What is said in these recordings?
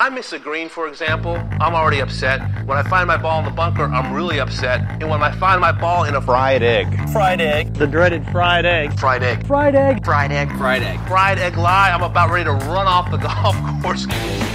I miss a green, for example, I'm already upset. When I find my ball in the bunker, I'm really upset. And when I find my ball in a fried egg. Fried egg. The dreaded fried egg. Fried egg. Fried egg. Fried egg. Fried egg. Fried egg lie, I'm about ready to run off the golf course.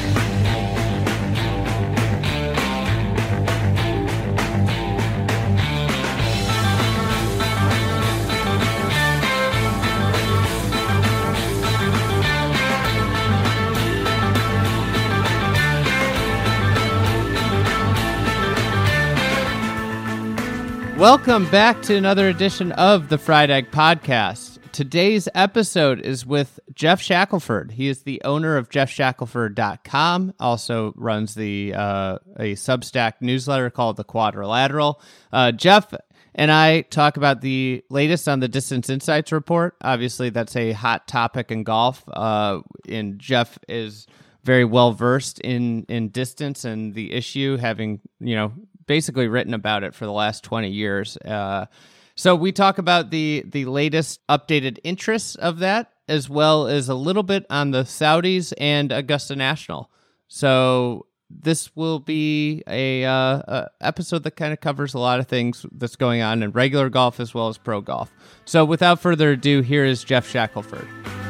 Welcome back to another edition of the Fried Egg Podcast. Today's episode is with Geoff Shackelford. He is the owner of JeoffShackelford.com, also runs a Substack newsletter called The Quadrilateral. Geoff and I talk about the latest on the Distance Insights report. Obviously, that's a hot topic in golf, and Geoff is very well versed in distance and the issue, having, basically written about it for the last 20 years. So we talk about the latest updated interests of that, as well as a little bit on the Saudis and Augusta National. So this will be a episode that kind of covers a lot of things that's going on in regular golf as well as pro golf. So without further ado, here is Geoff Shackelford.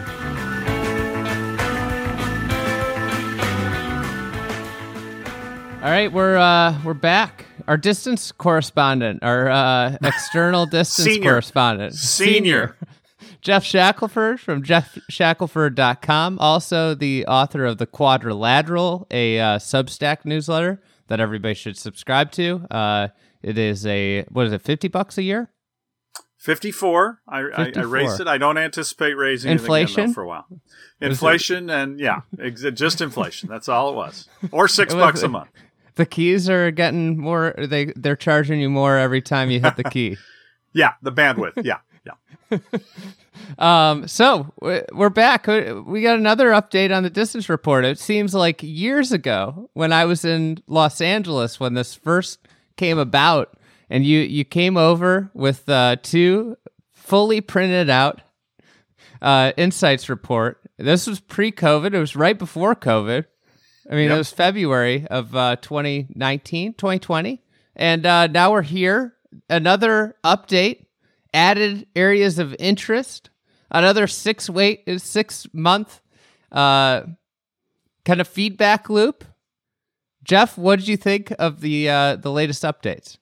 All right, we're back. Our distance correspondent, our external distance correspondent, Senior. Geoff Shackelford from JeoffShackelford.com, also the author of The Quadrilateral, a Substack newsletter that everybody should subscribe to. It is $50 a year? 54. I raised it. I don't anticipate raising inflation it again, though, for a while. Inflation and just inflation. That's all it was. Or $6 a month. The keys are getting more. They're charging you more every time you hit the key. Yeah, the bandwidth. Yeah. So we're back. We got another update on the distance report. It seems like years ago when I was in Los Angeles when this first came about, and you came over with two fully printed out insights report. This was pre-COVID. It was right before COVID. I mean, It was February of 2020. And now we're here. Another update, added areas of interest, another 6 month kind of feedback loop. Geoff, what did you think of the latest updates?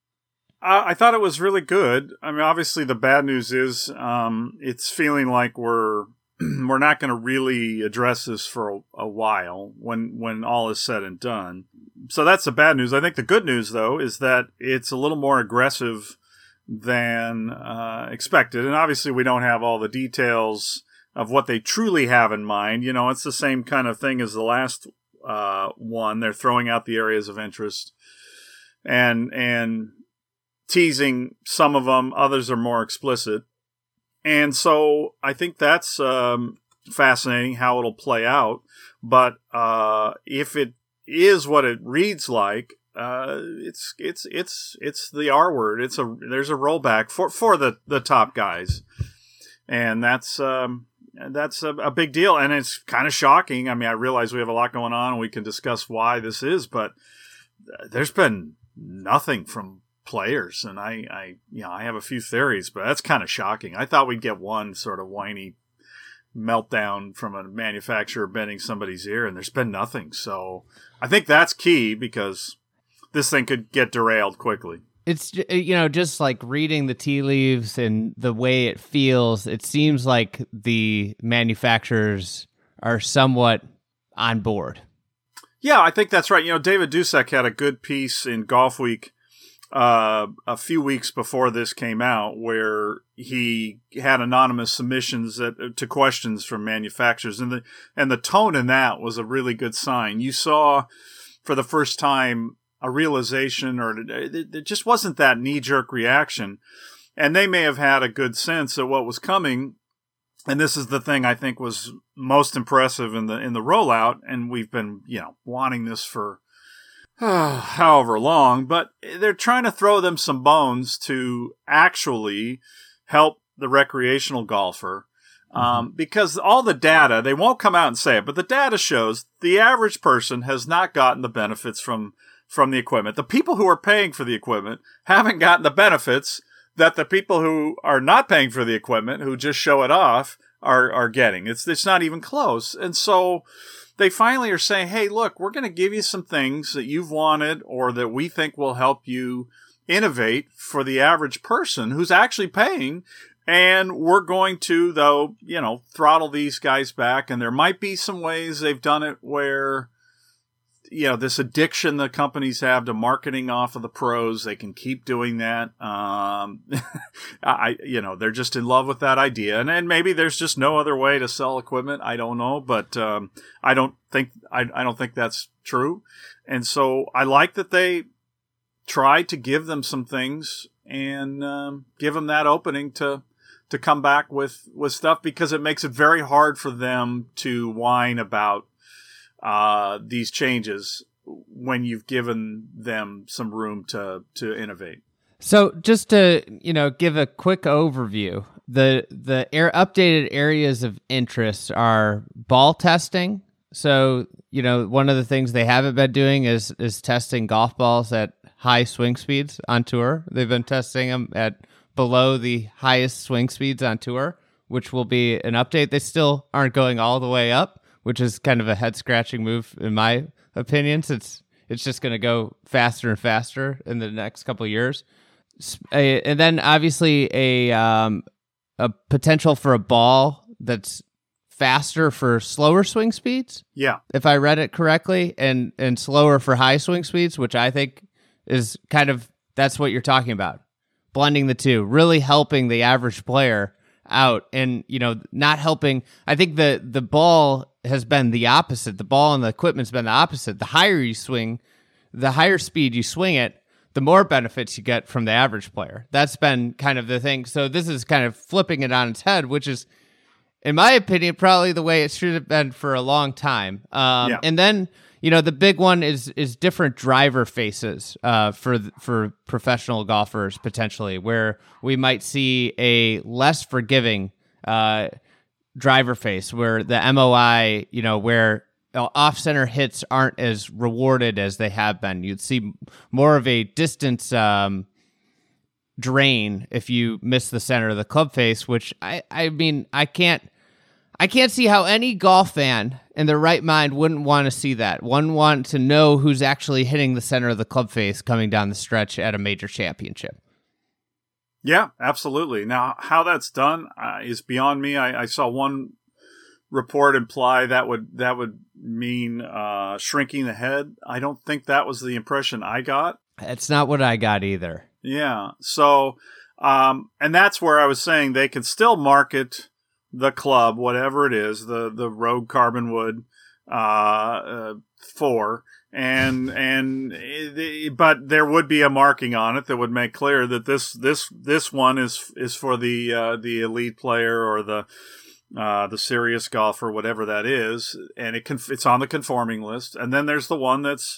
I thought it was really good. I mean, obviously the bad news is it's feeling like we're not going to really address this for a while when all is said and done. So that's the bad news. I think the good news, though, is that it's a little more aggressive than expected. And obviously we don't have all the details of what they truly have in mind. It's the same kind of thing as the last one. They're throwing out the areas of interest and teasing some of them. Others are more explicit. And so I think that's fascinating how it'll play out. But if it is what it reads like, it's the R word. There's a rollback for the top guys, and that's a big deal. And it's kind of shocking. I mean, I realize we have a lot going on, and we can discuss why this is, but there's been nothing from players, and I have a few theories, but that's kind of shocking. I thought we'd get one sort of whiny meltdown from a manufacturer bending somebody's ear, and there's been nothing. So I think that's key because this thing could get derailed quickly. It's, just like reading the tea leaves and the way it feels, it seems like the manufacturers are somewhat on board. Yeah, I think that's right. David Dusek had a good piece in Golf Week a few weeks before this came out, where he had anonymous submissions to questions from manufacturers, and the tone in that was a really good sign. You saw for the first time a realization, or there just wasn't that knee-jerk reaction, and they may have had a good sense of what was coming. And this is the thing I think was most impressive in the rollout, and we've been wanting this for however long, but they're trying to throw them some bones to actually help the recreational golfer Because all the data, they won't come out and say it, but the data shows the average person has not gotten the benefits from the equipment. The people who are paying for the equipment haven't gotten the benefits that the people who are not paying for the equipment, who just show it off, are getting. It's not even close. And so they finally are saying, hey, look, we're going to give you some things that you've wanted or that we think will help you innovate for the average person who's actually paying. And we're going to, though, throttle these guys back. And there might be some ways they've done it where, this addiction that companies have to marketing off of the pros, they can keep doing that. They're just in love with that idea. And maybe there's just no other way to sell equipment. I don't know, but I don't think that's true. And so I like that they try to give them some things and give them that opening to come back with stuff, because it makes it very hard for them to whine about these changes when you've given them some room to innovate. So just to, give a quick overview, the updated areas of interest are ball testing. So, one of the things they haven't been doing is testing golf balls at high swing speeds on tour. They've been testing them at below the highest swing speeds on tour, which will be an update. They still aren't going all the way up, which is kind of a head-scratching move, in my opinion, since it's just going to go faster and faster in the next couple of years. And then, obviously, a potential for a ball that's faster for slower swing speeds. Yeah. If I read it correctly, and slower for high swing speeds, which I think is kind of, that's what you're talking about. Blending the two, really helping the average player out, and not helping. I think the ball has been the opposite. The ball and the equipment's been the opposite. The higher you swing, the higher speed you swing it, the more benefits you get from the average player. That's been kind of the thing. So this is kind of flipping it on its head, which is, in my opinion, probably the way it should have been for a long time. And then, the big one is different driver faces for professional golfers, potentially, where we might see a less forgiving driver face, where the MOI, where off-center hits aren't as rewarded as they have been. You'd see more of a distance drain if you miss the center of the club face, which I mean, I can't see how any golf fan in their right mind wouldn't want to see that. One want to know who's actually hitting the center of the club face coming down the stretch at a major championship. Yeah, absolutely. Now, how that's done is beyond me. I saw one report imply that would mean shrinking the head. I don't think that was the impression I got. It's not what I got either. Yeah. So, and that's where I was saying they can still market the club, whatever it is, the Rogue Carbon Wood 4, but there would be a marking on it that would make clear that this one is for the elite player or the serious golfer, whatever that is, and it's on the conforming list. And then there's the one that's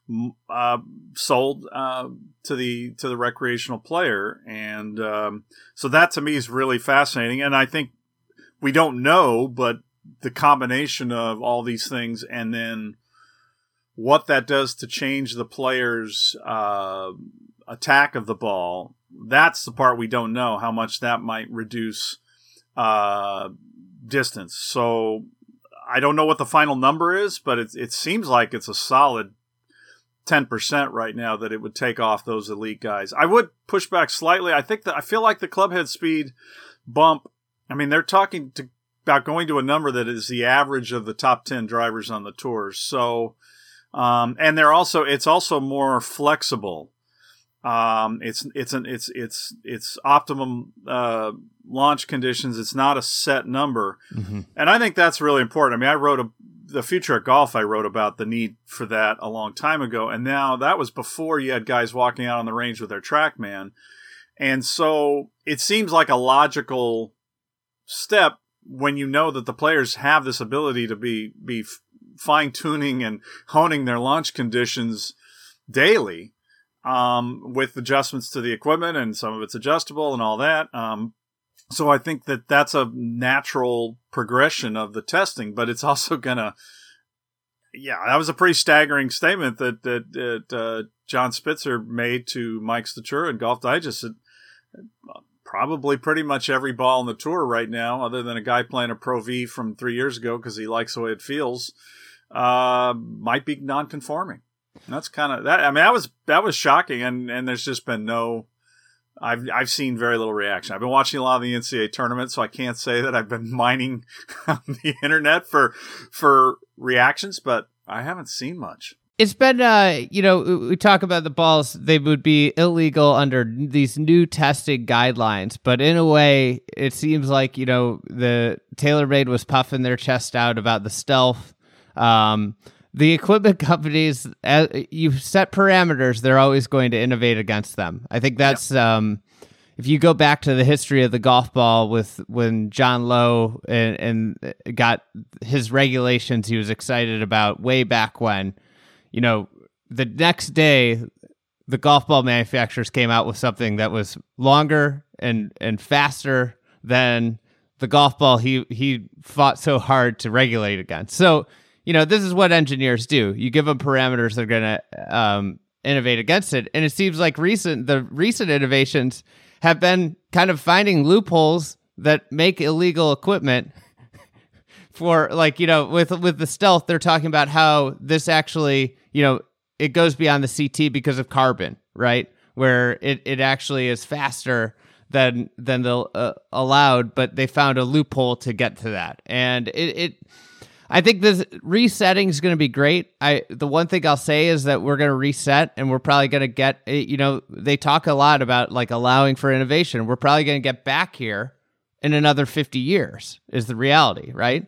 sold to the recreational player, and so that to me is really fascinating. And I think we don't know, but the combination of all these things and then what that does to change the player's attack of the ball, that's the part we don't know, how much that might reduce distance. So I don't know what the final number is, but it seems like it's a solid 10% right now that it would take off those elite guys. I would push back slightly. I feel like the club head speed bump, I mean, they're talking about going to a number that is the average of the top 10 drivers on the tours. So, and it's also more flexible. It's optimum launch conditions. It's not a set number. Mm-hmm. And I think that's really important. I mean, the Future of Golf, I wrote about the need for that a long time ago. And now that was before you had guys walking out on the range with their TrackMan. And so it seems like a logical step when you know that the players have this ability to be fine-tuning and honing their launch conditions daily, with adjustments to the equipment, and some of it's adjustable and all that. So I think that that's a natural progression of the testing, but it's also gonna, that was a pretty staggering statement that John Spitzer made to Mike Statura in Golf Digest. Probably pretty much every ball on the tour right now, other than a guy playing a Pro V from 3 years ago because he likes the way it feels, might be non-conforming. And that's kind of that. I mean, that was shocking, and there's just been no. I've seen very little reaction. I've been watching a lot of the NCAA tournament, so I can't say that I've been mining on the internet for reactions, but I haven't seen much. It's been, we talk about the balls, they would be illegal under these new testing guidelines, but in a way, it seems like, the TaylorMade was puffing their chest out about the stealth. The equipment companies, you set parameters, they're always going to innovate against them. I think that's, if you go back to the history of the golf ball when John Lowe and got his regulations he was excited about way back when, the next day, the golf ball manufacturers came out with something that was longer and faster than the golf ball he fought so hard to regulate against. So, this is what engineers do. You give them parameters, they're going to innovate against it. And it seems like the recent innovations have been kind of finding loopholes that make illegal equipment for, with the stealth, they're talking about how this actually, it goes beyond the CT because of carbon, right? Where it actually is faster than the allowed, but they found a loophole to get to that. And I think this resetting is going to be great. The one thing I'll say is that we're going to reset, and we're probably going to get, they talk a lot about allowing for innovation. We're probably going to get back here in another 50 years is the reality, right?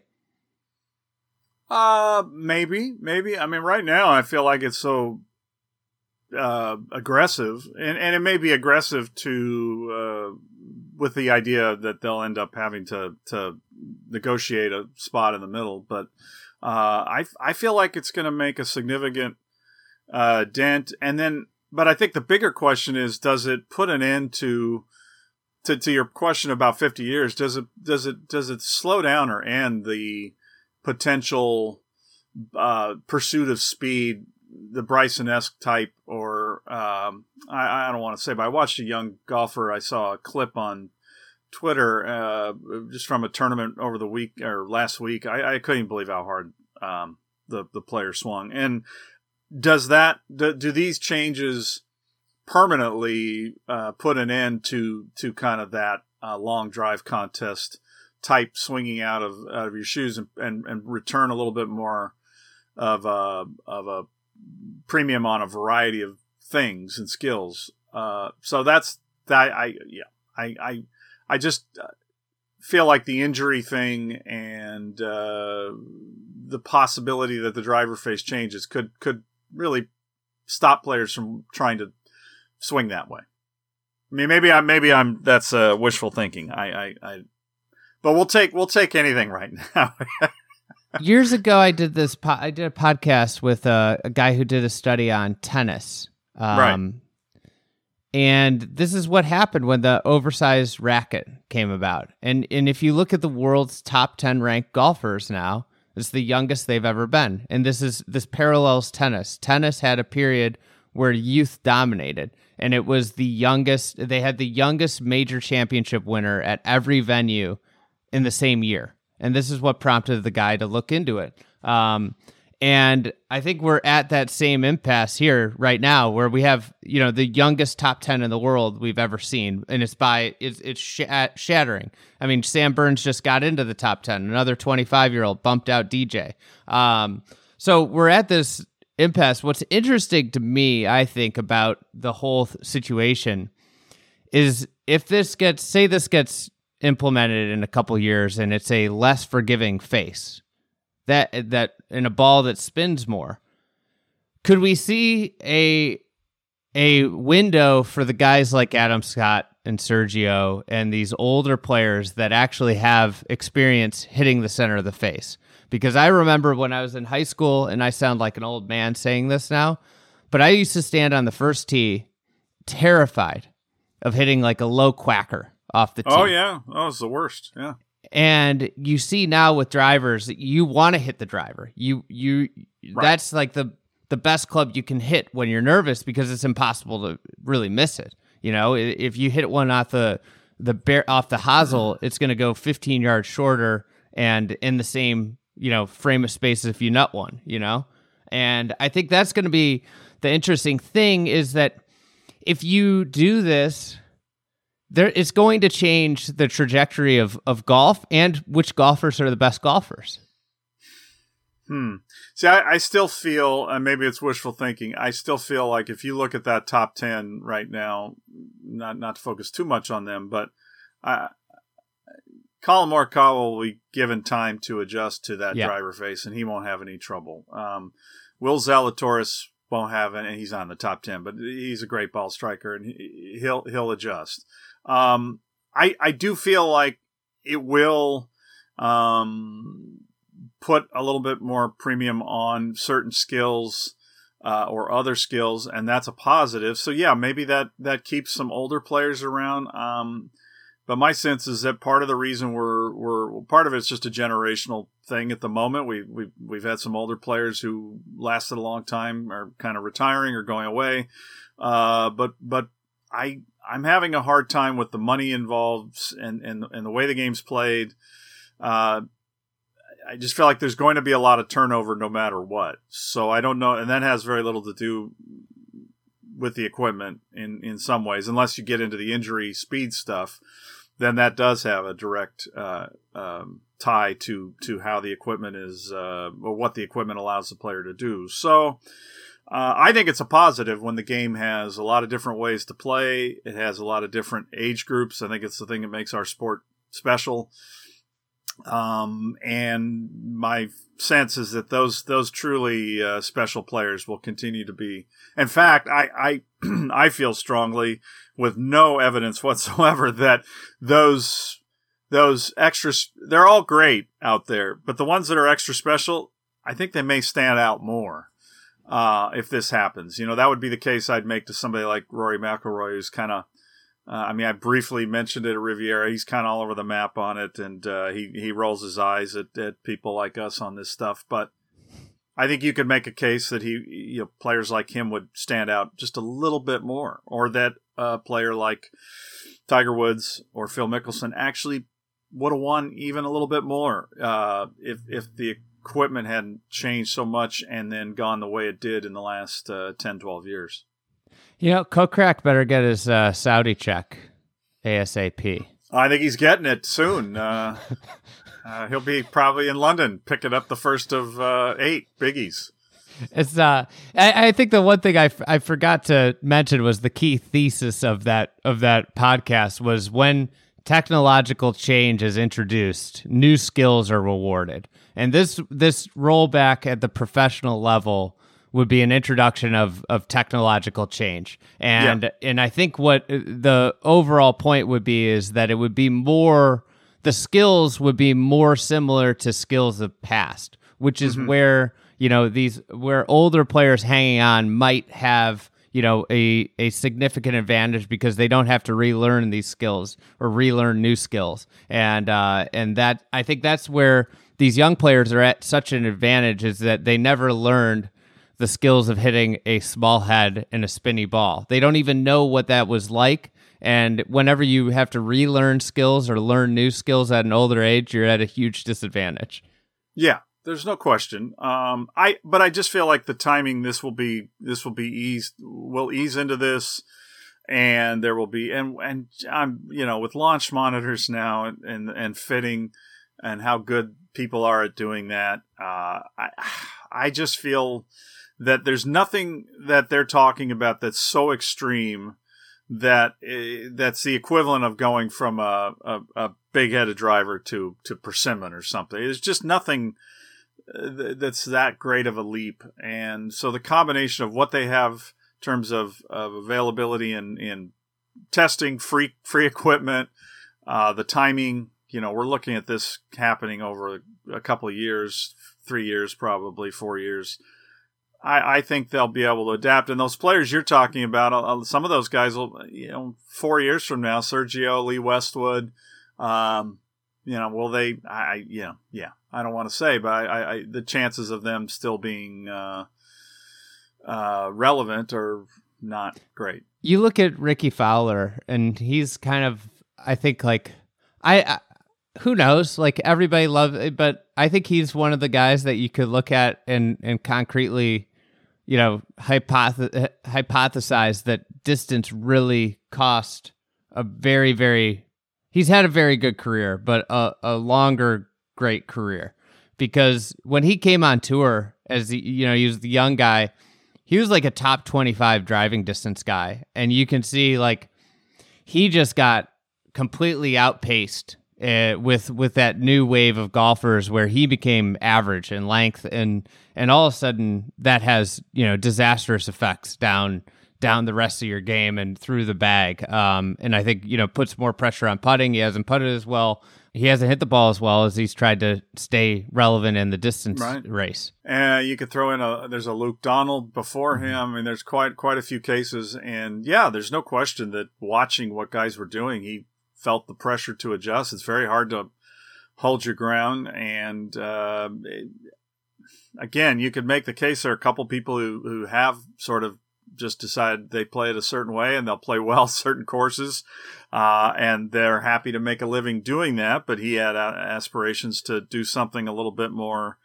Maybe. I mean, right now I feel like it's so aggressive, and it may be aggressive to with the idea that they'll end up having to negotiate a spot in the middle. But I feel like it's going to make a significant dent, but I think the bigger question is, does it put an end to your question about 50 years? Does it slow down or end the potential pursuit of speed, the Bryson-esque type, or I don't want to say, but I watched a young golfer. I saw a clip on Twitter just from a tournament over the week or last week. I couldn't even believe how hard the player swung. And do these changes permanently put an end to kind of that long drive contest type swinging out of your shoes and return a little bit more of a premium on a variety of things and skills? So that's that. I just feel like the injury thing and the possibility that the driver face changes could really stop players from trying to swing that way. I mean, maybe I'm that's wishful thinking. But we'll take anything right now. Years ago, I did a podcast with a guy who did a study on tennis. Right. And this is what happened when the oversized racket came about. And if you look at the world's top 10 ranked golfers now, it's the youngest they've ever been. And this parallels tennis. Tennis had a period where youth dominated, and it was the youngest. They had the youngest major championship winner at every venue in the same year. And this is what prompted the guy to look into it. And I think we're at that same impasse here right now, where we have, the youngest top 10 in the world we've ever seen. And it's shattering. I mean, Sam Burns just got into the top 10, another 25-year-old bumped out DJ. So we're at this impasse. What's interesting to me, I think, about the whole situation is if this gets implemented in a couple years and it's a less forgiving face, that in a ball that spins more, could we see a window for the guys like Adam Scott and Sergio and these older players that actually have experience hitting the center of the face? Because I remember when I was in high school, and I sound like an old man saying this now, but I used to stand on the first tee terrified of hitting like a low quacker off the tee. Oh yeah, it's the worst. Yeah. And you see now with drivers, you want to hit the driver. You Right. That's like the best club you can hit when you're nervous because it's impossible to really miss it. You know, if you hit one off the hosel, it's going to go 15 yards shorter and in the same, frame of space as if you nut one, And I think that's going to be the interesting thing is that if you do this, it's going to change the trajectory of golf and which golfers are the best golfers. See, I still feel, and maybe it's wishful thinking, I still feel like if you look at that top 10 right now, not to focus too much on them, but Colin Morikawa will be given time to adjust to that driver face, and he won't have any trouble. Will Zalatoris won't have any, and he's on the top 10, but he's a great ball striker, and he'll adjust. I do feel like it will put a little bit more premium on certain skills or other skills, and that's a positive. So yeah, maybe that keeps some older players around. But my sense is that part of the reason we're part of it's just a generational thing at the moment. We've had some older players who lasted a long time are kind of retiring or going away. But I'm having a hard time with the money involved and the way the game's played. I just feel like there's going to be a lot of turnover no matter what. So I don't know. And that has very little to do with the equipment in some ways, unless you get into the injury speed stuff, then that does have a direct tie to how the equipment is or what the equipment allows the player to do. So I think it's a positive when the game has a lot of different ways to play. It has a lot of different age groups. I think it's the thing that makes our sport special. And my sense is that those truly special players will continue to be. In fact, I feel strongly, with no evidence whatsoever, that those extras, they're all great out there, but the ones that are extra special, I think they may stand out more if this happens. That would be the case I'd make to somebody like Rory McIlroy, who's kind of. I briefly mentioned it at Riviera. He's kind of all over the map on it, and he rolls his eyes at people like us on this stuff. But I think you could make a case that players like him would stand out just a little bit more, or that a player like Tiger Woods or Phil Mickelson actually would have won even a little bit more if the equipment hadn't changed so much and then gone the way it did in the last 10, 12 years. Kokrak better get his Saudi check ASAP. I think he's getting it soon. He'll be probably in London picking up the first of 8 biggies. It's I think the one thing I forgot to mention was the key thesis of that podcast was when technological change is introduced, new skills are rewarded, and this rollback at the professional level would be an introduction of technological change. And I think what the overall point would be is that it would be the skills would be more similar to skills of past, which is where, where older players hanging on might have, a significant advantage because they don't have to relearn these skills or relearn new skills. And that, I think that's where these young players are at such an advantage, is that they never learned the skills of hitting a small head and a spinny ball. They don't even know what that was like. And whenever you have to relearn skills or learn new skills at an older age, you're at a huge disadvantage. Yeah, there's no question. But I just feel like the timing, we'll ease into this, and there will be, and I'm, with launch monitors now and fitting and how good people are at doing that. I just feel that there's nothing that they're talking about that's so extreme that that's the equivalent of going from a big-headed driver to persimmon or something. There's just nothing that's that great of a leap. And so the combination of what they have in terms of availability and testing, free equipment, the timing, we're looking at this happening over a couple of years, 3 years, probably 4 years. I think they'll be able to adapt. And those players you're talking about, some of those guys will, 4 years from now, Sergio, Lee Westwood, will they? I don't want to say, but I the chances of them still being relevant are not great. You look at Ricky Fowler, and he's kind of, I think, like, who knows? Like, everybody loves it, but I think he's one of the guys that you could look at and concretely, hypothesize that distance really cost a very, very. He's had a very good career, but a longer great career, because when he came on tour as he was the young guy, he was like a top 25 driving distance guy, and you can see like he just got completely outpaced with that new wave of golfers where he became average in length, and all of a sudden that has disastrous effects down the rest of your game and through the bag. And I think puts more pressure on putting. He hasn't putted as well. He hasn't hit the ball as well as he's tried to stay relevant in the distance race. And you could throw in there's a Luke Donald before him. I mean, there's quite a few cases, and yeah, there's no question that watching what guys were doing, he felt the pressure to adjust. It's very hard to hold your ground, and again, you could make the case there are a couple people who have sort of just decided they play it a certain way and they'll play well certain courses, and they're happy to make a living doing that. But he had aspirations to do something a little bit more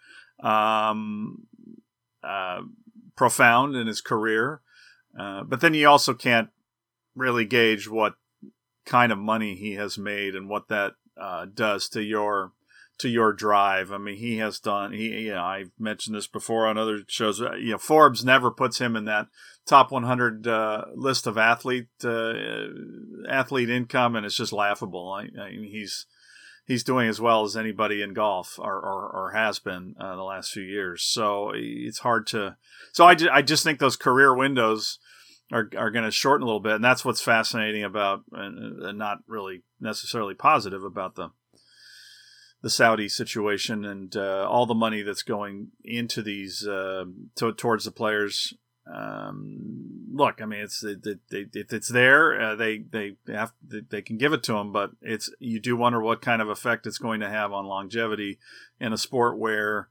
profound in his career. But then you also can't really gauge what kind of money he has made and what that does to your drive. I mean, he has done. I've mentioned this before on other shows. Forbes never puts him in that top 100 list of athlete income, and it's just laughable. I mean, he's doing as well as anybody in golf, or has been the last few years. So it's hard to. So I just think those career windows are going to shorten a little bit, and that's what's fascinating about, and not really necessarily positive about the Saudi situation and all the money that's going into these towards the players. Look, I mean, if it's there, they can give it to them, but you do wonder what kind of effect it's going to have on longevity in a sport where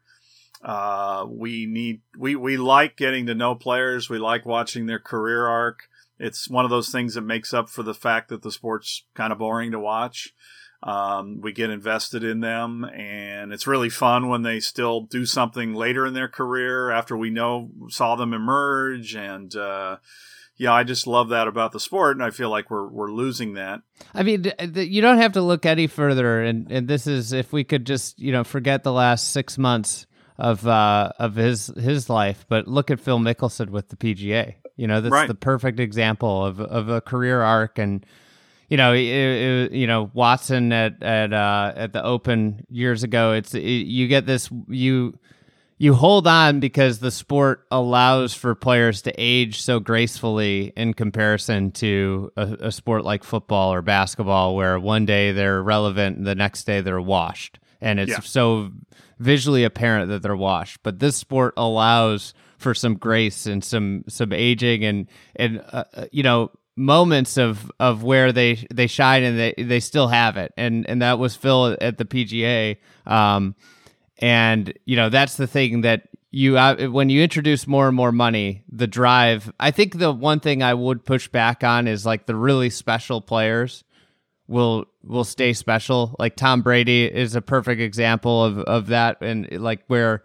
we like getting to know players. We like watching their career arc. It's one of those things that makes up for the fact that the sport's kind of boring to watch. We get invested in them, and it's really fun when they still do something later in their career after we saw them emerge. And I just love that about the sport, and I feel like we're losing that. I mean, you don't have to look any further, and this is, if we could just forget the last 6 months of his life, but look at Phil Mickelson with the PGA. That's right. The perfect example of a career arc. And Watson at the Open years ago. You get this, you hold on because the sport allows for players to age so gracefully in comparison to a sport like football or basketball, where one day they're relevant and the next day they're washed, and it's so visually apparent that they're washed. But this sport allows for some grace and some aging and moments of where they shine, and they still have it, and that was Phil at the PGA. And that's the thing that when you introduce more and more money, the drive. I think the one thing I would push back on is like the really special players will stay special. Like Tom Brady is a perfect example of that, and like where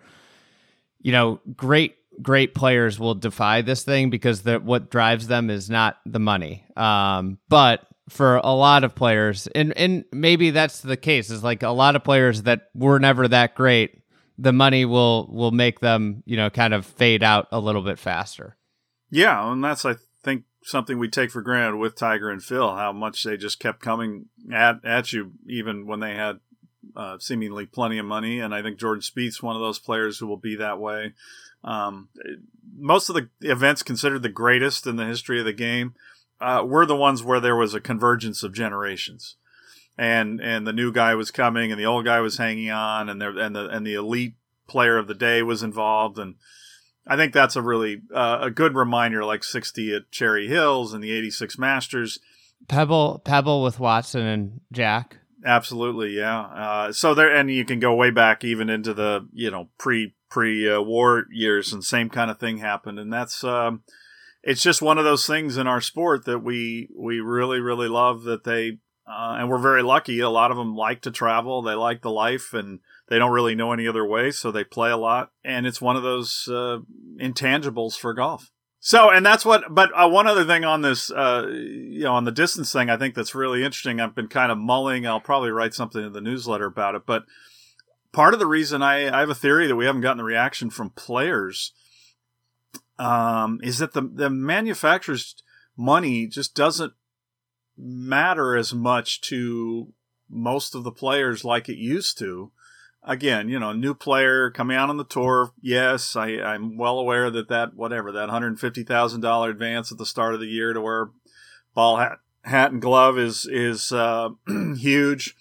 great players will defy this thing because what drives them is not the money. But for a lot of players, and maybe that's the case, is like a lot of players that were never that great, the money will make them, kind of fade out a little bit faster. Yeah. And that's, I think, something we take for granted with Tiger and Phil, how much they just kept coming at you, even when they had seemingly plenty of money. And I think Jordan Spieth's one of those players who will be that way. Most of the events considered the greatest in the history of the game were the ones where there was a convergence of generations, and the new guy was coming and the old guy was hanging on, and the elite player of the day was involved, and I think that's a really a good reminder, like 60 at Cherry Hills and the 86 Masters. Pebble with Watson and Jack. Absolutely, yeah. So there, and you can go way back even into the pre war years, and same kind of thing happened. And that's it's just one of those things in our sport that we really, really love, that they and we're very lucky. A lot of them like to travel. They like the life, and they don't really know any other way, so they play a lot. And it's one of those intangibles for golf. So, and that's what, but one other thing on this, on the distance thing, I think that's really interesting. I've been kind of mulling. I'll probably write something in the newsletter about it. But part of the reason I have a theory that we haven't gotten the reaction from players is that the manufacturer's money just doesn't matter as much to most of the players like it used to. Again, a new player coming out on the tour. Yes, I'm well aware that $150,000 advance at the start of the year to wear ball hat and glove is huge.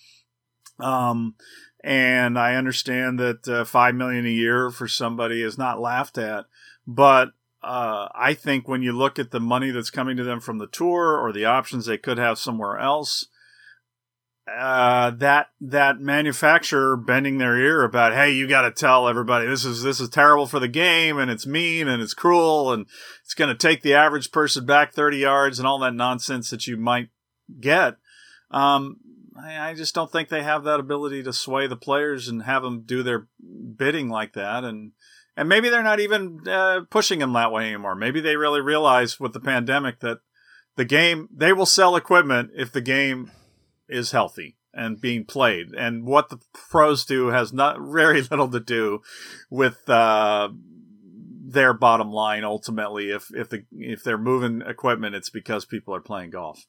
And I understand that $5 million a year for somebody is not laughed at. But I think when you look at the money that's coming to them from the tour or the options they could have somewhere else, that manufacturer bending their ear about, hey, you got to tell everybody this is terrible for the game, and it's mean and it's cruel and it's going to take the average person back 30 yards and all that nonsense that you might get. I just don't think they have that ability to sway the players and have them do their bidding like that. And maybe they're not even pushing them that way anymore. Maybe they really realize with the pandemic that the game, they will sell equipment if the game is healthy and being played, and what the pros do has not very little to do with their bottom line. Ultimately, if they're moving equipment, it's because people are playing golf.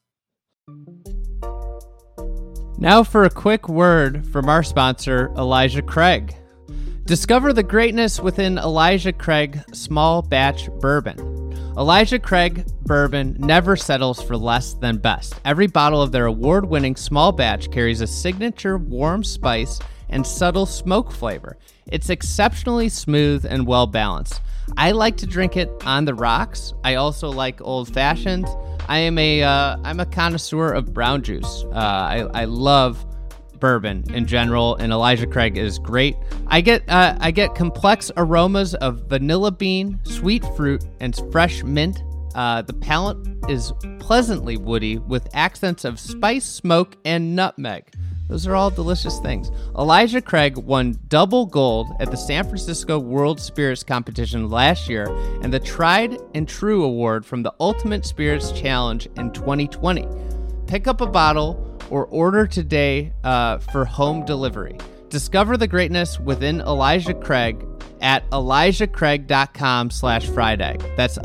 Now for a quick word from our sponsor, Elijah Craig. Discover the greatness within Elijah Craig Small Batch Bourbon. Elijah Craig Bourbon never settles for less than best. Every bottle of their award-winning small batch carries a signature warm spice and subtle smoke flavor. It's exceptionally smooth and well-balanced. I like to drink it on the rocks. I also like old-fashioned. I'm a connoisseur of brown juice. I love bourbon in general, and Elijah Craig is great. I get complex aromas of vanilla bean, sweet fruit, and fresh mint. The palate is pleasantly woody with accents of spice, smoke, and nutmeg. Those are all delicious things. Elijah Craig won double gold at the San Francisco World Spirits Competition last year and the Tried and True Award from the Ultimate Spirits Challenge in 2020. Pick up a bottle or order today for home delivery. Discover the greatness within Elijah Craig at ElijahCraig.com/fried egg. That's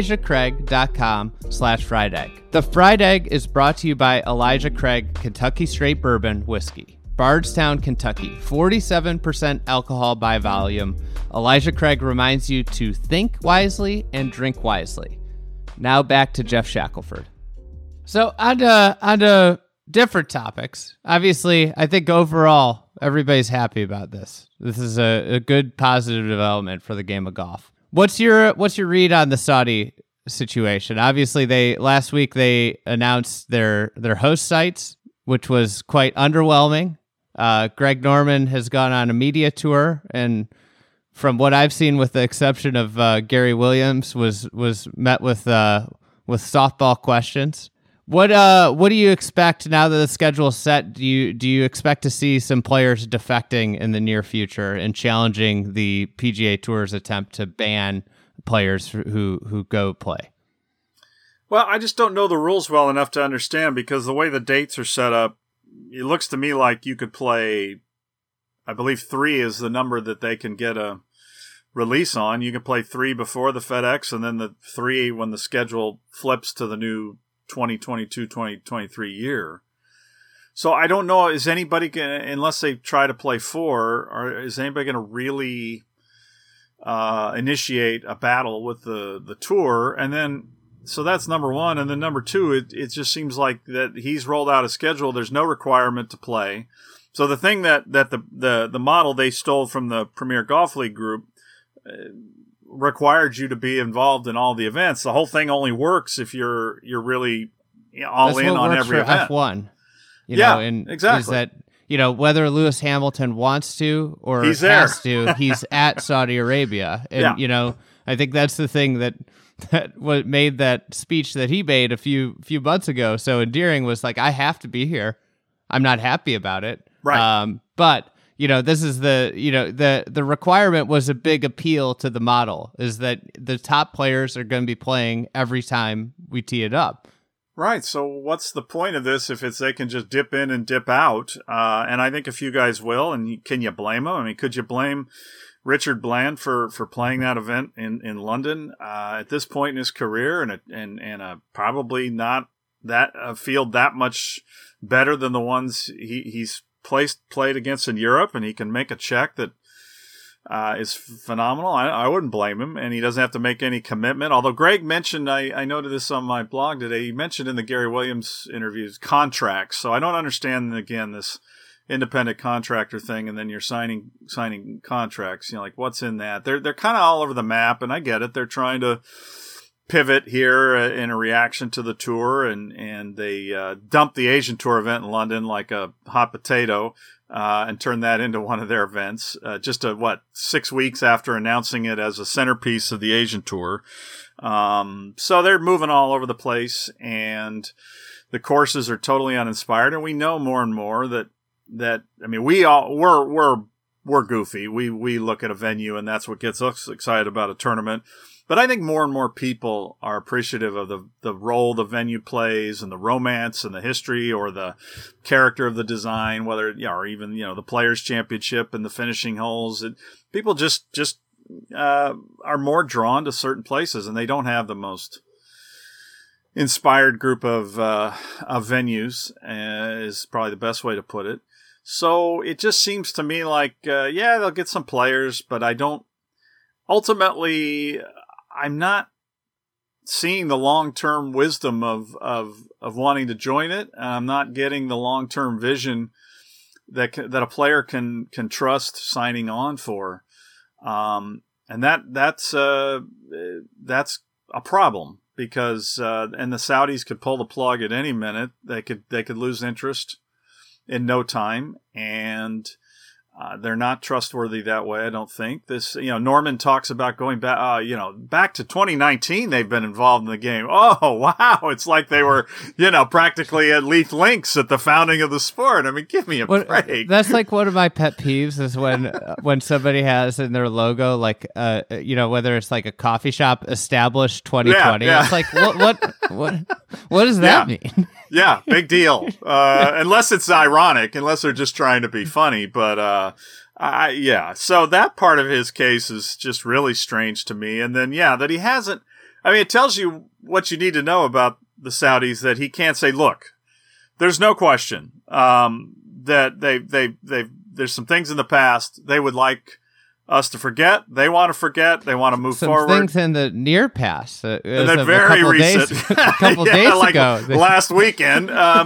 ElijahCraig.com/fried egg. The Fried Egg is brought to you by Elijah Craig Kentucky Straight Bourbon Whiskey. Bardstown, Kentucky, 47% alcohol by volume. Elijah Craig reminds you to think wisely and drink wisely. Now back to Jeff Shackelford. So on to different topics. Obviously, I think overall, everybody's happy about this. This is a good positive development for the game of golf. What's your read on the Saudi situation? Obviously, last week they announced their host sites, which was quite underwhelming. Greg Norman has gone on a media tour, and from what I've seen, with the exception of Gary Williams, was met with softball questions. What do you expect now that the schedule is set? Do you expect to see some players defecting in the near future and challenging the PGA Tour's attempt to ban players who go play? Well, I just don't know the rules well enough to understand, because the way the dates are set up, it looks to me like you could play, I believe 3 is the number that they can get a release on. You can play 3 before the FedEx, and then the 3 when the schedule flips to the new 2022-2023 year. So I don't know, is anybody gonna, unless they try to play 4, or is anybody going to really initiate a battle with the tour? And then, so that's number one. And then number two, it just seems like that he's rolled out a schedule. There's no requirement to play. So the thing that the model they stole from the Premier Golf League group, required you to be involved in all the events. The whole thing only works if you're really all in on every event. F1, exactly. Is that, whether Lewis Hamilton wants to or he's has to, he's at Saudi Arabia. And, I think that's the thing that what made that speech that he made a few months ago so endearing was like, I have to be here. I'm not happy about it. Right. But this is the requirement was a big appeal to the model, is that the top players are going to be playing every time we tee it up. Right. So what's the point of this if they can just dip in and dip out? And I think a few guys will. And can you blame them? I mean, could you blame Richard Bland for playing that event in London at this point in his career, and probably not that a field that much better than the ones he's played against in Europe, and he can make a check that is phenomenal. I wouldn't blame him, and he doesn't have to make any commitment. Although Greg mentioned, I noted this on my blog today, he mentioned in the Gary Williams interviews contracts. So I don't understand, again, this independent contractor thing, and then you're signing contracts. Like what's in that? They're kind of all over the map, and I get it. They're trying to pivot here in a reaction to the tour, and they dumped the Asian Tour event in London like a hot potato and turned that into one of their events just 6 weeks after announcing it as a centerpiece of the Asian Tour. So they're moving all over the place, and the courses are totally uninspired, and we know more and more that I mean, we're goofy. We look at a venue, and that's what gets us excited about a tournament. But I think more and more people are appreciative of the role the venue plays, and the romance and the history or the character of the design, whether, or even, the Players' Championship and the finishing holes. People just are more drawn to certain places, and they don't have the most inspired group of venues, is probably the best way to put it. So it just seems to me like, they'll get some players, but ultimately, I'm not seeing the long-term wisdom of wanting to join it. And I'm not getting the long-term vision that a player can trust signing on for. And that's a problem, because, and the Saudis could pull the plug at any minute. They could lose interest in no time, and they're not trustworthy that way, I don't think. This, Norman talks about going back, back to 2019. They've been involved in the game. Oh, wow! It's like they were, practically at Leaf Links at the founding of the sport. I mean, give me a break. That's like one of my pet peeves is when somebody has in their logo, like, whether it's like a coffee shop established 2020. Yeah. It's like, what does that mean? Yeah, big deal. Unless it's ironic, unless they're just trying to be funny. But, so that part of his case is just really strange to me. And then, that he hasn't, it tells you what you need to know about the Saudis, that he can't say, look, there's no question, that there's some things in the past they would like us to forget. They want to forget. They want to move forward. Some things in the near past. And then very recent. A couple days like ago. Last weekend.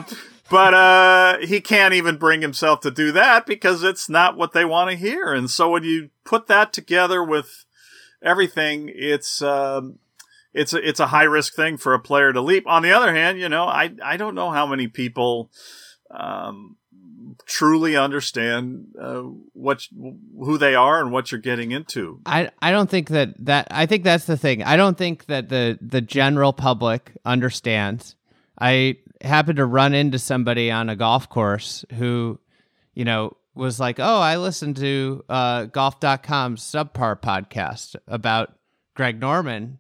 But he can't even bring himself to do that, because it's not what they want to hear. And so when you put that together with everything, it's a high risk thing for a player to leap. On the other hand, I don't know how many people truly understand who they are and what you're getting into. I don't think that I think that's the thing. I don't think that the general public understands. I happened to run into somebody on a golf course who, was like, oh, I listened to golf.com's Subpar podcast about Greg Norman,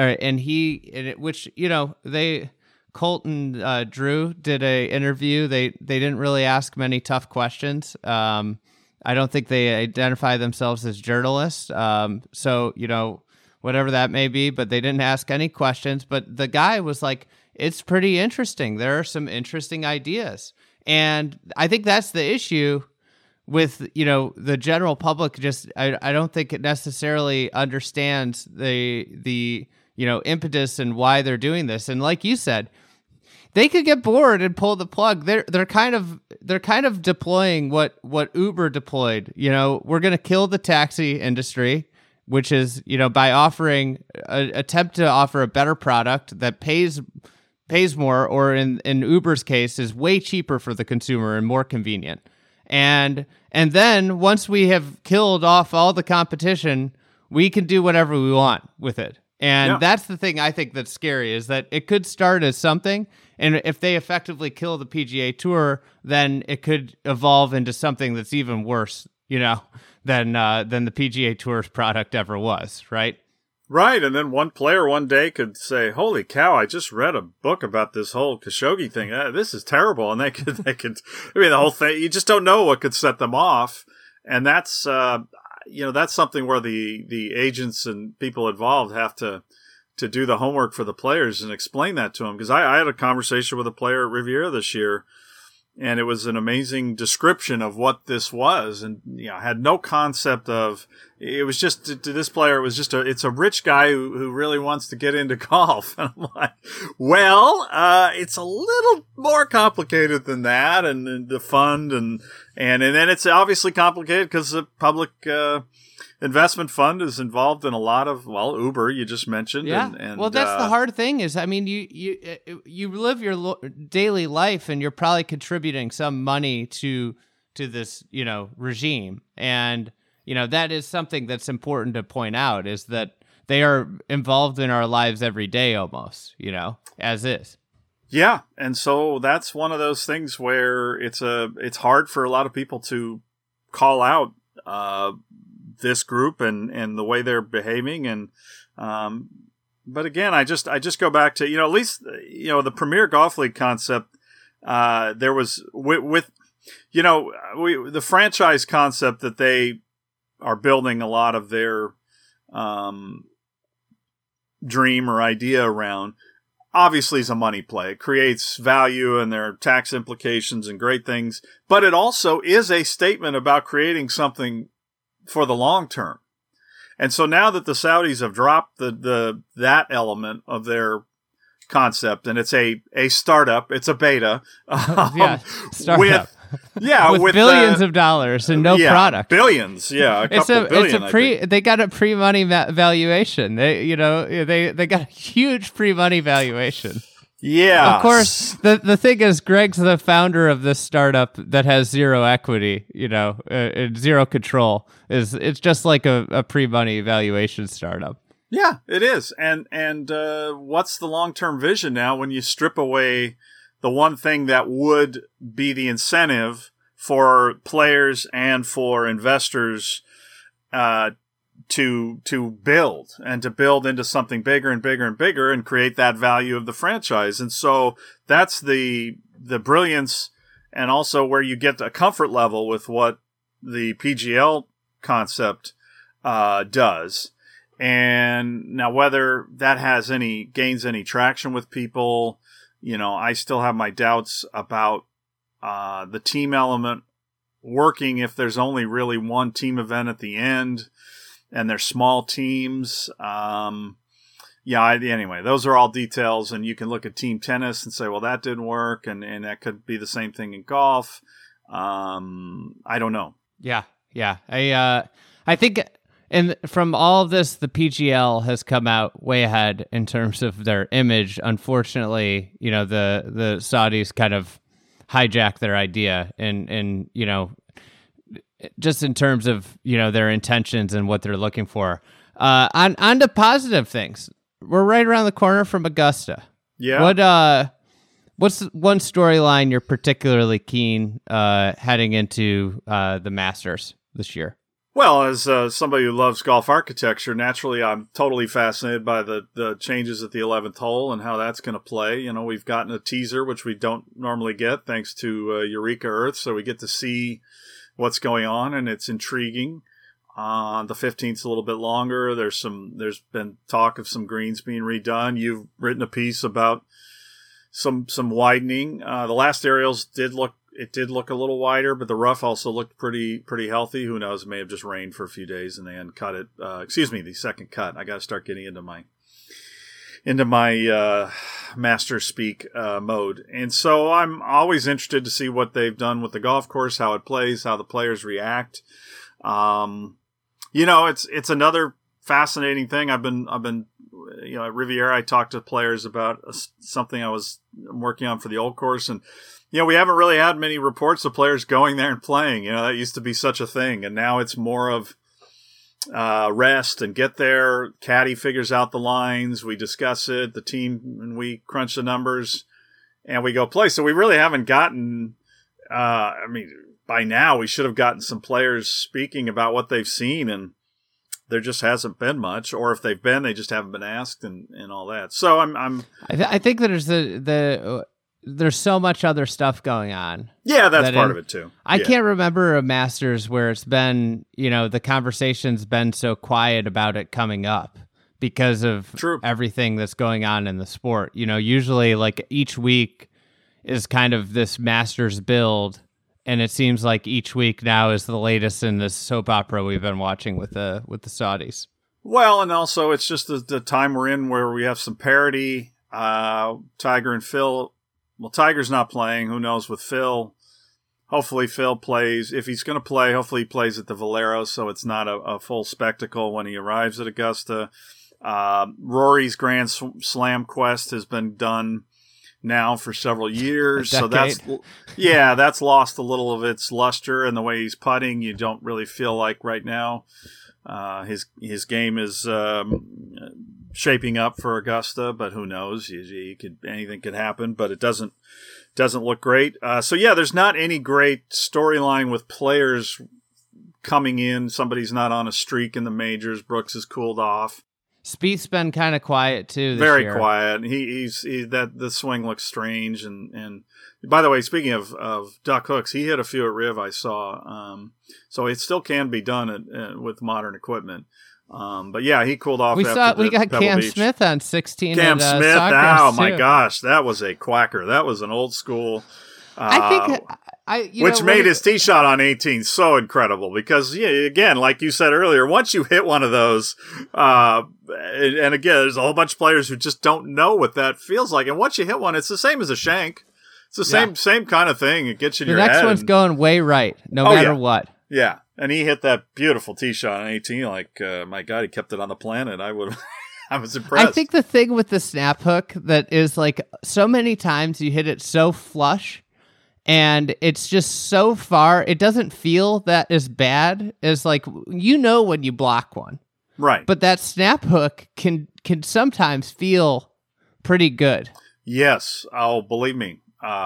Colt and Drew did a interview. They didn't really ask many tough questions. I don't think they identify themselves as journalists. So, whatever that may be, but they didn't ask any questions. But the guy was like, it's pretty interesting. There are some interesting ideas. And I think that's the issue with, the general public. I don't think it necessarily understands the impetus and why they're doing this. And like you said, they could get bored and pull the plug. They're kind of deploying what Uber deployed. We're going to kill the taxi industry, which is, by offering attempt to offer a better product that pays more, or in Uber's case is way cheaper for the consumer and more convenient. And then once we have killed off all the competition, we can do whatever we want with it. And that's the thing I think that's scary, is that it could start as something, and if they effectively kill the PGA Tour, then it could evolve into something that's even worse, than the PGA Tour's product ever was, right? Right, and then one player one day could say, "Holy cow! I just read a book about this whole Khashoggi thing. This is terrible." And they could. The whole thing. You just don't know what could set them off, and that's that's something where the agents and people involved have to do the homework for the players and explain that to them. Because I had a conversation with a player at Riviera this year, and it was an amazing description of what this was, and I had no concept of. It was just to this player. It was just it's a rich guy who really wants to get into golf, and I'm like, well, it's a little more complicated than that, and the fund and then it's obviously complicated because the public investment fund is involved in a lot of Uber you just mentioned. Yeah. And well, that's the hard thing is, you live your daily life and you're probably contributing some money to this, regime. And, that is something that's important to point out, is that they are involved in our lives every day almost, as is. Yeah. And so that's one of those things where it's hard for a lot of people to call out, this group and the way they're behaving. And, but again, I just go back to, at least, the Premier Golf League concept, there was with the franchise concept that they are building a lot of their, dream or idea around, obviously is a money play. It creates value and there are tax implications and great things, but it also is a statement about creating something for the long term. And so now that the Saudis have dropped that element of their concept, and it's a startup, it's a beta, startup. with billions of dollars and no product. Billions, They got a pre-money valuation. They got a huge pre-money valuation. Yeah. Of course, the thing is, Greg's the founder of this startup that has zero equity, and zero control. It's just like a pre-money valuation startup. Yeah, it is. And what's the long-term vision now when you strip away the one thing that would be the incentive for players and for investors to build and to build into something bigger and bigger and bigger and create that value of the franchise. And so that's the brilliance, and also where you get a comfort level with what the PGL concept does. And now whether that gains any traction with people, I still have my doubts about the team element working if there's only really one team event at the end and they're small teams. Anyway, those are all details, and you can look at team tennis and say, well, that didn't work, and that could be the same thing in golf. I don't know. Yeah. I think, and from all of this, the PGL has come out way ahead in terms of their image. Unfortunately, the Saudis kind of hijacked their idea, and just in terms of their intentions and what they're looking for. On to positive things. We're right around the corner from Augusta. Yeah. What's one storyline you're particularly keen heading into the Masters this year? Well, as somebody who loves golf architecture, naturally I'm totally fascinated by the changes at the 11th hole and how that's going to play. We've gotten a teaser, which we don't normally get, thanks to Eureka Earth, so we get to see what's going on, and it's intriguing. The 15th's a little bit longer. There's been talk of some greens being redone. You've written a piece about some widening. The last aerials did look a little wider, but the rough also looked pretty healthy. Who knows? It may have just rained for a few days and they hadn't cut it. The second cut. I got to start getting into my master speak mode. And so I'm always interested to see what they've done with the golf course, how it plays, how the players react. It's another fascinating thing. I've been at Riviera, I talked to players about something I was working on for the old course, and we haven't really had many reports of players going there and playing. That used to be such a thing, and now it's more of rest and get there. Caddy figures out the lines, we discuss it, the team, and we crunch the numbers, and we go play. So we really haven't gotten. By now we should have gotten some players speaking about what they've seen, and there just hasn't been much, or if they've been, they just haven't been asked and all that. So I think that there's so much other stuff going on. Yeah, that's part of it too. I can't remember a Masters where it's been, the conversation's been so quiet about it coming up because of everything that's going on in the sport. Usually like each week is kind of this Masters build, and it seems like each week now is the latest in this soap opera we've been watching with the Saudis. Well, and also it's just the time we're in where we have some parity. Tiger and Phil. Well, Tiger's not playing. Who knows with Phil? Hopefully Phil plays. If he's going to play, hopefully he plays at the Valero, so it's not a full spectacle when he arrives at Augusta. Rory's Grand Slam quest has been done now for several years, so that's lost a little of its luster, and the way he's putting, you don't really feel like right now his game is shaping up for Augusta, but who knows? Anything could happen, but it doesn't look great. So there's not any great storyline with players coming in. Somebody's not on a streak in the majors. Brooks has cooled off. Spieth's been kind of quiet too. Very quiet. The swing looks strange. And by the way, speaking of duck hooks, he hit a few at Riv I saw. So it still can be done with modern equipment. But he cooled off. We got Pebble Cam Beach. Smith on 16. Cam Smith. Oh my gosh, that was a quacker. That was an old school. Which made his tee shot on 18 so incredible because, again, like you said earlier, once you hit one of those, and again, there's a whole bunch of players who just don't know what that feels like. And once you hit one, it's the same as a shank. It's the same kind of thing. It gets you in your head. The next one's going way right, no matter what. Yeah. And he hit that beautiful tee shot on 18. Like, my God, he kept it on the planet. I was impressed. I think the thing with the snap hook that is like so many times you hit it so flush, and it's just so far, it doesn't feel that as bad as like, when you block one. Right. But that snap hook can sometimes feel pretty good. Yes. Oh, believe me.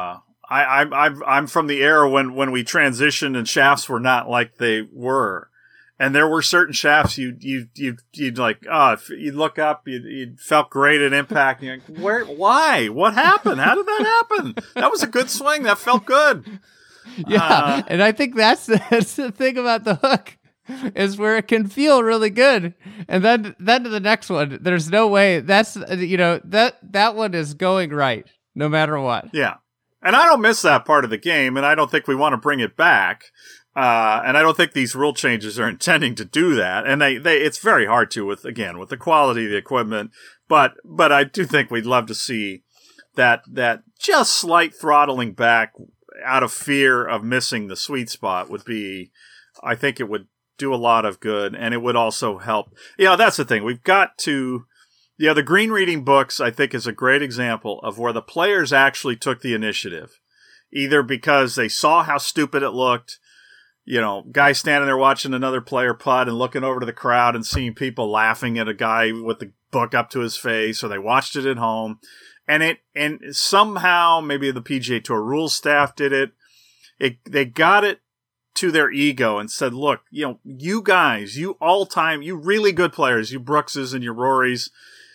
I'm from the era when we transitioned and shafts were not like they were. And there were certain shafts you'd like, if you look up, you felt great at impact. And you're like, why? What happened? How did that happen? That was a good swing. That felt good. Yeah. And I think that's the thing about the hook is where it can feel really good. And then to the next one, there's no way that's, that one is going right no matter what. Yeah. And I don't miss that part of the game. And I don't think we want to bring it back. And I don't think these rule changes are intending to do that. And it's very hard to with the quality of the equipment. But I do think we'd love to see that just slight throttling back out of fear of missing the sweet spot I think it would do a lot of good. And it would also help. That's the thing. We've got to, the green reading books, I think, is a great example of where the players actually took the initiative, either because they saw how stupid it looked. Guy standing there watching another player putt and looking over to the crowd and seeing people laughing at a guy with the book up to his face, or they watched it at home. And somehow, maybe the PGA Tour rules staff did it. They got it to their ego and said, look, you guys, you really good players, you Brookses and your Rorys,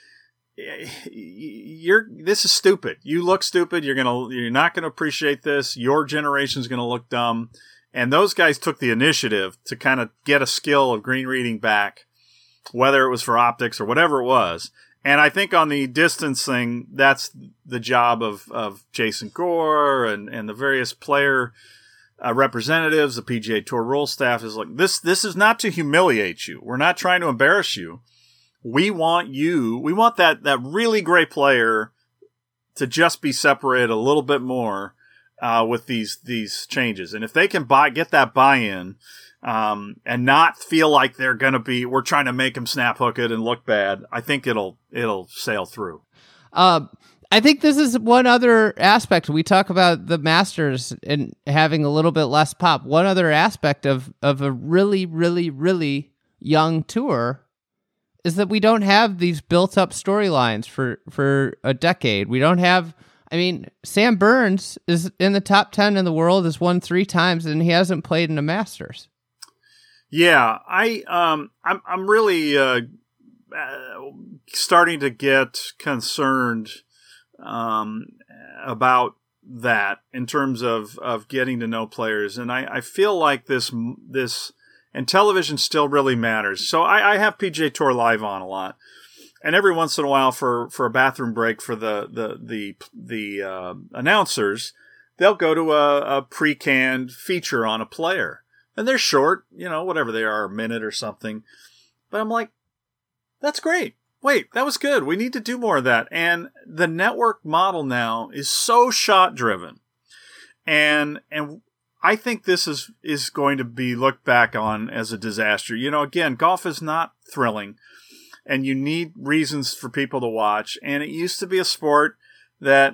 this is stupid. You look stupid. You're not going to appreciate this. Your generation's going to look dumb. And those guys took the initiative to kind of get a skill of green reading back, whether it was for optics or whatever it was. And I think on the distance thing, that's the job of Jason Gore and the various player representatives, the PGA Tour rule staff is like, this is not to humiliate you. We're not trying to embarrass you. We want that really great player to just be separated a little bit more with these changes. And if they can get that buy-in, and not feel like we're trying to make them snap hook it and look bad. I think it'll sail through. I think this is one other aspect. We talk about the Masters and having a little bit less pop. One other aspect of a really, really, really young tour is that we don't have these built-up storylines for a decade. We don't have... I mean, Sam Burns is in the top 10 in the world, has won 3 times, and he hasn't played in a Masters. Yeah, I'm really starting to get concerned about that in terms of getting to know players. And I feel like this, and television still really matters. So I have PGA Tour Live on a lot. And every once in a while for a bathroom break for the announcers, they'll go to a pre-canned feature on a player. And they're short, whatever they are, a minute or something. But I'm like, that's great. Wait, that was good. We need to do more of that. And the network model now is so shot driven. And I think this is going to be looked back on as a disaster. Again, golf is not thrilling, and you need reasons for people to watch. And it used to be a sport that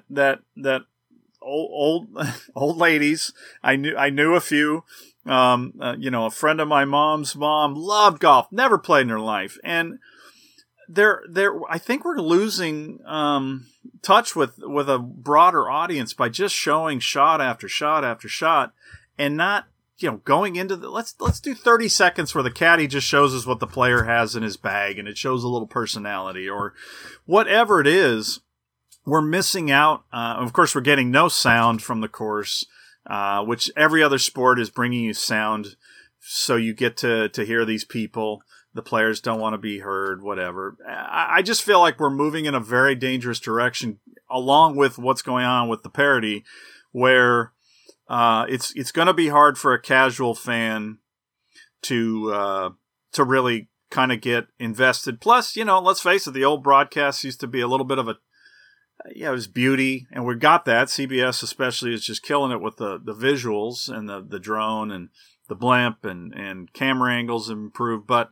old ladies, I knew a few, a friend of my mom's mom loved golf, never played in her life. And I think we're losing touch with a broader audience by just showing shot after shot after shot, and not going into let's do 30 seconds where the caddy just shows us what the player has in his bag and it shows a little personality or whatever it is. We're missing out. Of course, we're getting no sound from the course, which every other sport is bringing you sound, so you get to hear these people. The players don't want to be heard, whatever. I just feel like we're moving in a very dangerous direction, along with what's going on with the parity, where it's going to be hard for a casual fan to really kind of get invested. Plus, let's face it, the old broadcasts used to be a little bit of it was beauty, and we've got that. CBS especially is just killing it with the visuals and the drone and the blimp and camera angles improved, but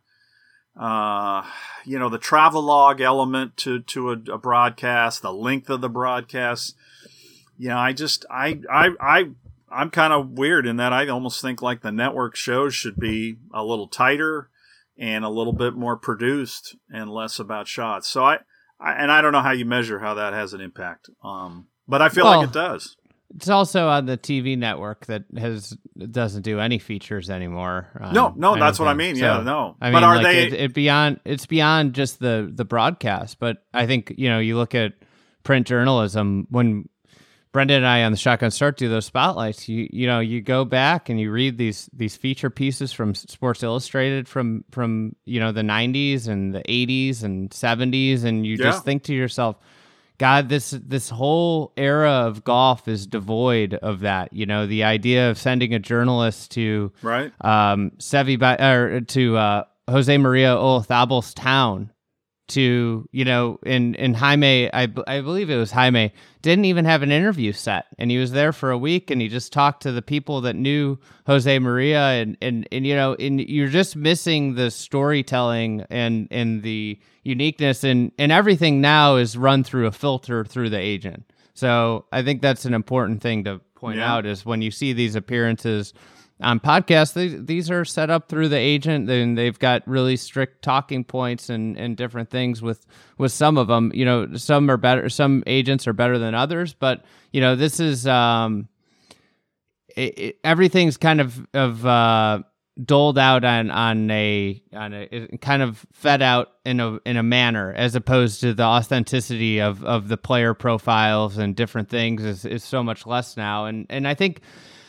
the travelogue element to a broadcast, the length of the broadcast. I'm kind of weird in that I almost think like the network shows should be a little tighter and a little bit more produced and less about shots. So I don't know how you measure how that has an impact. But I feel like it does. It's also on the TV network that doesn't do any features anymore. No, that's what I mean. Yeah, no. I mean, but are they? It's beyond just the broadcast. But I think you look at print journalism when Brendan and I on the Shotgun Start do those spotlights. You go back and you read these feature pieces from Sports Illustrated from the 90s and the 80s and 70s, and you just think to yourself, God, this whole era of golf is devoid of that. The idea of sending a journalist to to Jose Maria Olazábal's town to in Jaime, I believe it was Jaime, didn't even have an interview set, and he was there for a week, and he just talked to the people that knew Jose Maria, and you're just missing the storytelling and the uniqueness, and everything now is run through a filter through the agent. So I think that's an important thing to point out, is when you see these appearances on podcasts, these are set up through the agent, and they've got really strict talking points and different things with some of them. Some are better, some agents are better than others, but this is everything's kind of doled out on a kind of fed out in a manner, as opposed to the authenticity of the player profiles and different things is so much less now. And I think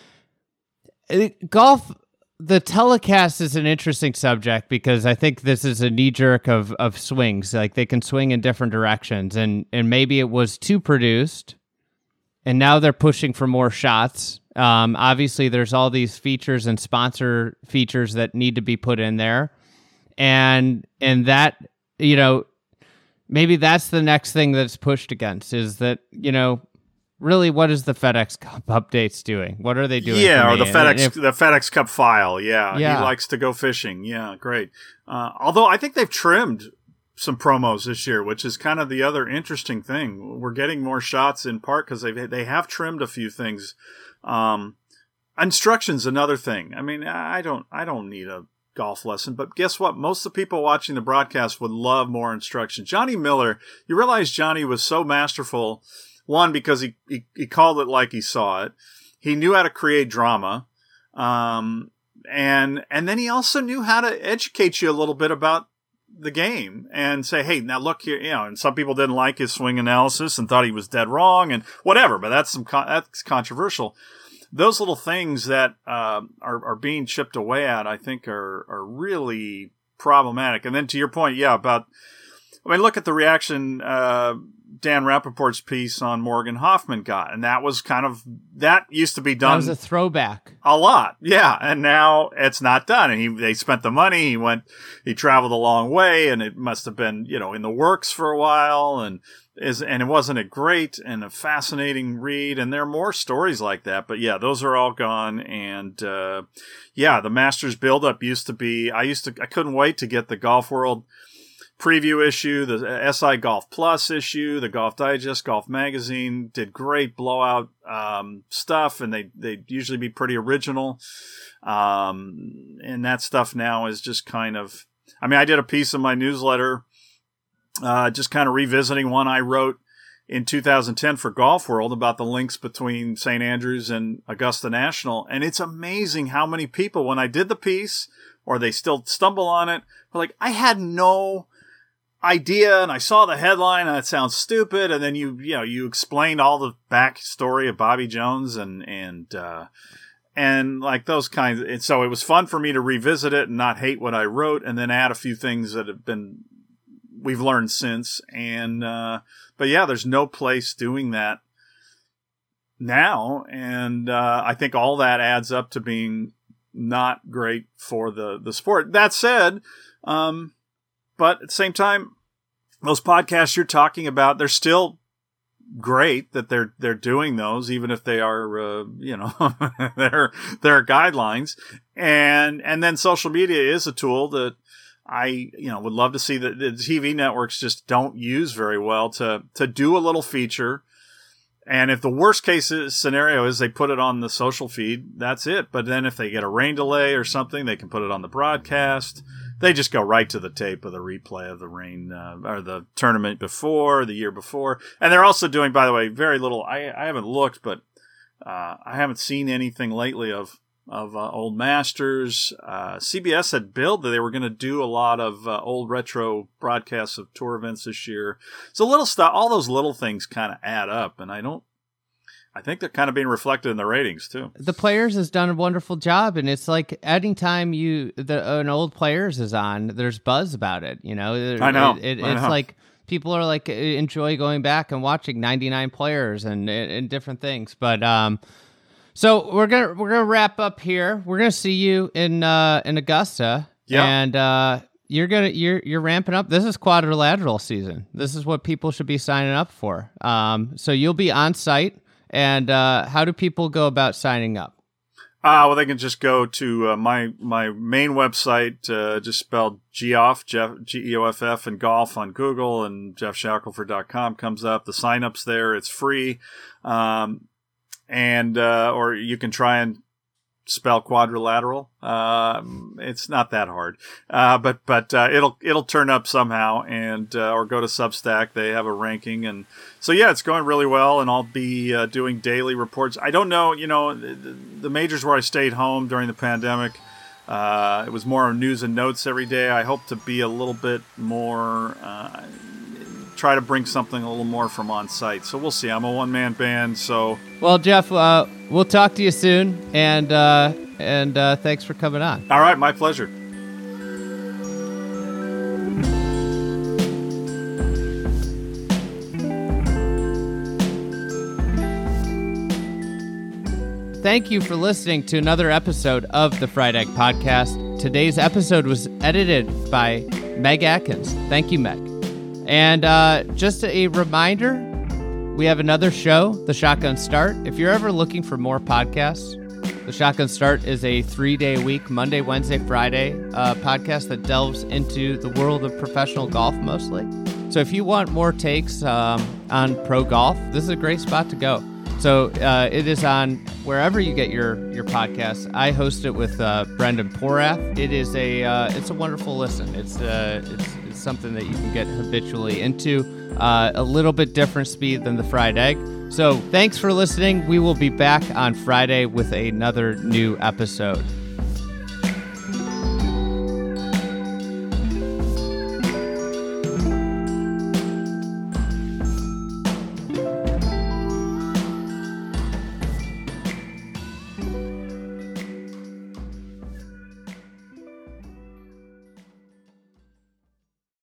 golf, the telecast is an interesting subject, because I think this is a knee jerk of swings. Like, they can swing in different directions, and maybe it was too produced, and now they're pushing for more shots. Obviously there's all these features and sponsor features that need to be put in there. And that, maybe that's the next thing that's pushed against, is that, really, what is the FedEx Cup updates doing? What are they doing? Yeah, or the the FedEx Cup file. Yeah, Yeah. He likes to go fishing. Yeah, great. Although I think they've trimmed some promos this year, which is kind of the other interesting thing. We're getting more shots in part because they have trimmed a few things. Instruction's another thing. I mean, I don't need a golf lesson, but guess what? Most of the people watching the broadcast would love more instruction. Johnny Miller, you realize Johnny was so masterful. One, because he called it like he saw it. He knew how to create drama. And then he also knew how to educate you a little bit about the game and say, hey, now look here, and some people didn't like his swing analysis and thought he was dead wrong and whatever, but that's controversial. Those little things that are being chipped away at, I think, are really problematic. And then to your point, look at the reaction Dan Rappaport's piece on Morgan Hoffman got, and that used to be done. That was a throwback. A lot, yeah, and now it's not done. And they spent the money. He traveled a long way, and it must have been in the works for a while, and it wasn't a great and a fascinating read. And there are more stories like that, but yeah, those are all gone. And the Masters buildup used to be. I couldn't wait to get the Golf World preview issue, the SI Golf Plus issue, the Golf Digest, Golf Magazine did great blowout stuff, and they'd usually be pretty original. And that stuff now is just kind of, I did a piece in my newsletter just kind of revisiting one I wrote in 2010 for Golf World about the links between St. Andrews and Augusta National. And it's amazing how many people, when I did the piece, or they still stumble on it, were like, I had no idea, and I saw the headline, and it sounds stupid, and then you explained all the backstory of Bobby Jones and like those kinds. And so it was fun for me to revisit it and not hate what I wrote, and then add a few things that we've learned since. And but yeah, there's no place doing that now, and I think all that adds up to being not great for the sport. That said, but at the same time, those podcasts you're talking about, they're still great that they're doing those, even if they are, they're guidelines. And then social media is a tool that I, would love to see that the TV networks just don't use very well to do a little feature. And if the worst case scenario is they put it on the social feed, that's it. But then if they get a rain delay or something, they can put it on the broadcast. They just go right to the tape of the replay of the rain or the tournament the year before. And they're also doing, by the way, very little. I haven't looked, but I haven't seen anything lately of old Masters. CBS had billed that they were going to do a lot of old retro broadcasts of tour events this year. So little stuff, all those little things kind of add up, and I think they're kind of being reflected in the ratings too. The Players has done a wonderful job, and it's like anytime an old Players is on, there's buzz about it. I know. It's like people are like enjoy going back and watching 99 Players and different things. But so we're gonna wrap up here. We're gonna see you in Augusta, and you're ramping up. This is quadrilateral season. This is what people should be signing up for. So you'll be on site. And how do people go about signing up? Well, they can just go to my main website, just spelled Geoff, Geoff, and golf on Google, and jeffshackelford.com comes up. The sign-up's there. It's free. Or you can try and spell quadrilateral. It's not that hard. But it'll turn up somehow, and or go to Substack. They have a ranking, and so yeah, it's going really well, and I'll be doing daily reports. I don't know, the majors where I stayed home during the pandemic, it was more news and notes every day. I hope to be a little bit more, try to bring something a little more from on site. So we'll see. I'm a one-man band, so. Well, Jeff, we'll talk to you soon, and thanks for coming on. All right, my pleasure. Thank you for listening to another episode of the Fried Egg Podcast. Today's episode was edited by Meg Atkins. Thank you, Meg. And just a reminder, We have another show, The Shotgun Start. If you're ever looking for more podcasts, The Shotgun Start is a 3-day-a-week, Monday, Wednesday, Friday podcast that delves into the world of professional golf mostly. So if you want more takes on pro golf, this is a great spot to go. So it is on wherever you get your podcasts. I host it with Brendan Porath. It's a wonderful listen. It's something that you can get habitually into. A little bit different speed than the Fried Egg. So thanks for listening. We will be back on Friday with another new episode.